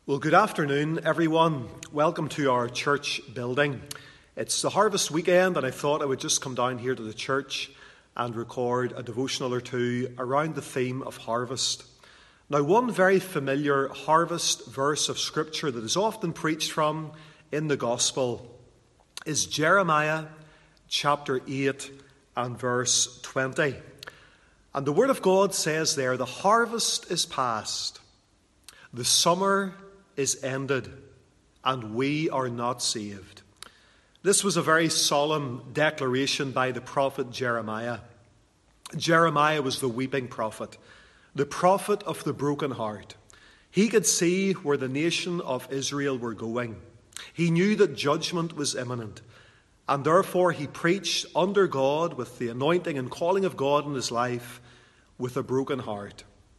Well, good afternoon, everyone. Welcome to our church building. It's the harvest weekend, and I thought I would just come down here to the church and record a devotional or two around the theme of harvest. Now, one very familiar harvest verse of Scripture that is often preached from in the Gospel is Jeremiah chapter 8 and verse 20. And the Word of God says there, "The harvest is past, the summer is ended, and we are not saved." This was a very solemn declaration by the prophet Jeremiah. Jeremiah was the weeping prophet, the prophet of the broken heart. He could see where the nation of Israel were going. He knew that judgment was imminent, and therefore he preached under God with the anointing and calling of God in his life with a broken heart.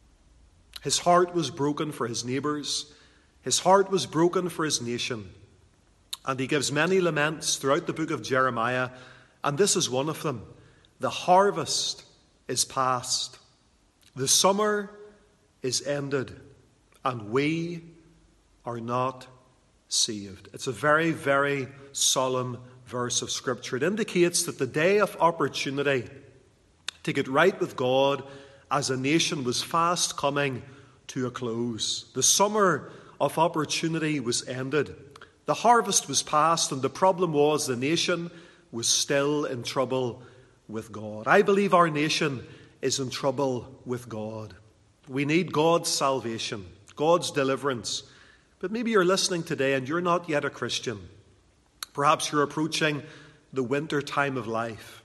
His heart was broken for his neighbours. His heart was broken for his nation. And he gives many laments throughout the book of Jeremiah, and this is one of them. The harvest is past, the summer is ended, and we are not saved. It's a very, very solemn verse of Scripture. It indicates that the day of opportunity to get right with God as a nation was fast coming to a close. The summer of opportunity was ended. The harvest was past, and the problem was the nation was still in trouble with God. I believe our nation is in trouble with God. We need God's salvation, God's deliverance. But maybe you're listening today and you're not yet a Christian. Perhaps you're approaching the winter time of life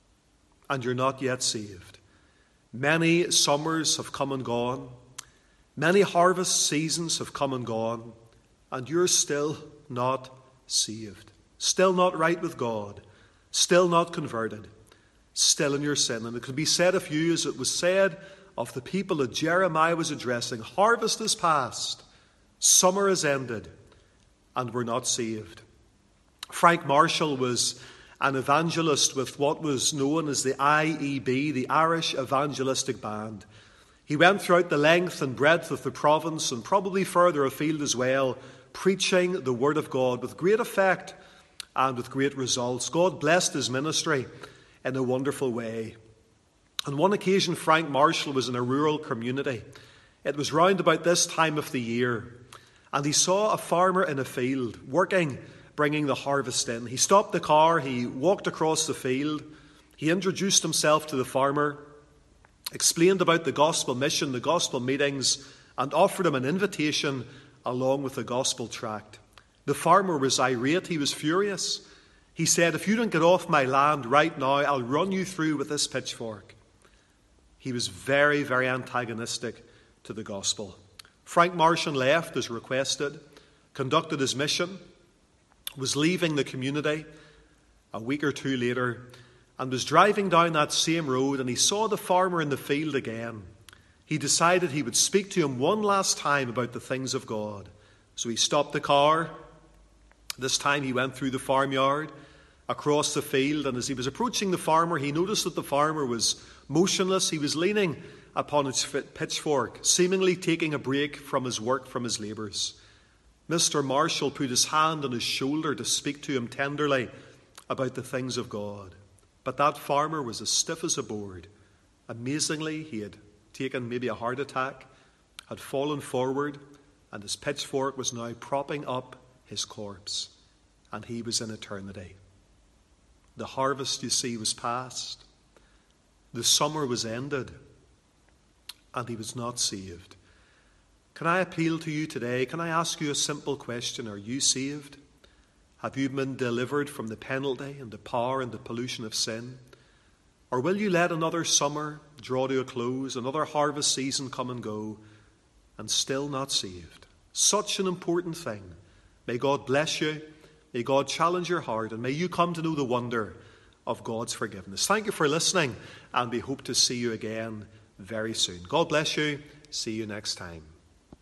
and you're not yet saved. Many summers have come and gone. Many harvest seasons have come and gone, and you're still not saved, still not right with God, still not converted, still in your sin. And it could be said of you, as it was said of the people that Jeremiah was addressing, harvest is past, summer is ended, and we're not saved. Frank Marshall was an evangelist with what was known as the IEB, the Irish Evangelistic Band. He went throughout the length and breadth of the province and probably further afield as well, preaching the Word of God with great effect and with great results. God blessed his ministry in a wonderful way. On one occasion, Frank Marshall was in a rural community. It was round about this time of the year, and he saw a farmer in a field working, bringing the harvest in. He stopped the car, he walked across the field, he introduced himself to the farmer, explained about the gospel mission, the gospel meetings, and offered him an invitation along with the gospel tract. The farmer was irate, he was furious. He said, "If you don't get off my land right now, I'll run you through with this pitchfork." He was very, very antagonistic to the gospel. Frank Marshall left as requested, conducted his mission, was leaving the community a week or two later, and was driving down that same road, and he saw the farmer in the field again. He decided he would speak to him one last time about the things of God. So he stopped the car. This time he went through the farmyard, across the field, and as he was approaching the farmer, he noticed that the farmer was motionless. He was leaning upon his pitchfork, seemingly taking a break from his work, from his labours. Mr. Marshall put his hand on his shoulder to speak to him tenderly about the things of God. But that farmer was as stiff as a board. Amazingly, he had taken maybe a heart attack, had fallen forward, and his pitchfork was now propping up his corpse, and he was in eternity. The harvest, you see, was past. The summer was ended, and he was not saved. Can I appeal to you today? Can I ask you a simple question? Are you saved? Have you been delivered from the penalty and the power and the pollution of sin? Or will you let another summer draw to a close, another harvest season come and go, and still not saved? Such an important thing. May God bless you. May God challenge your heart, and may you come to know the wonder of God's forgiveness. Thank you for listening, and we hope to see you again very soon. God bless you. See you next time.